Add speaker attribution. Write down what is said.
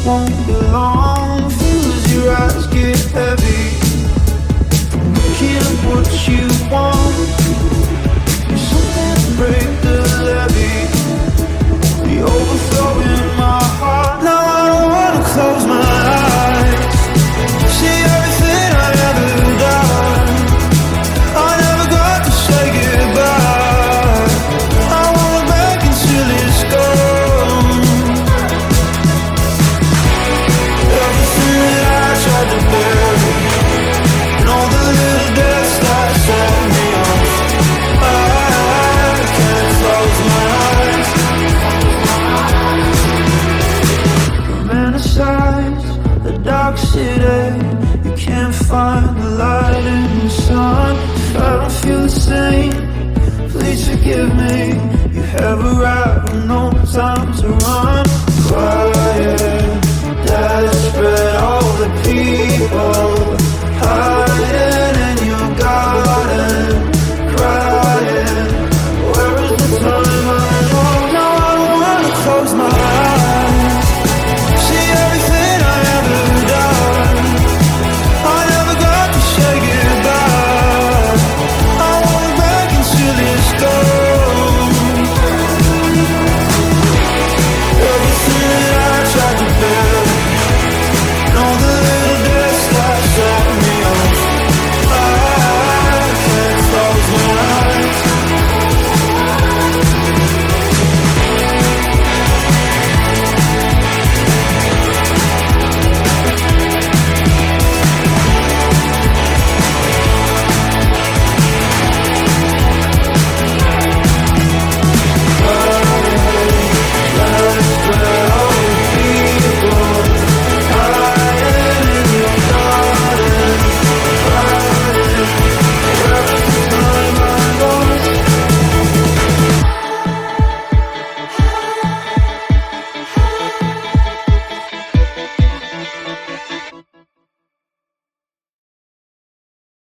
Speaker 1: won't be long. Feel as your eyes get heavy. Can't what you want. You're something to break the levee. The overflow in my heart. Now I don't wanna close my eyes. See everything I ever done. I never got to say goodbye. I wanna back until it's gone. Everything that I tried to bury, and all the little deaths that set me off. I can't close my eyes. Romanticize the dark city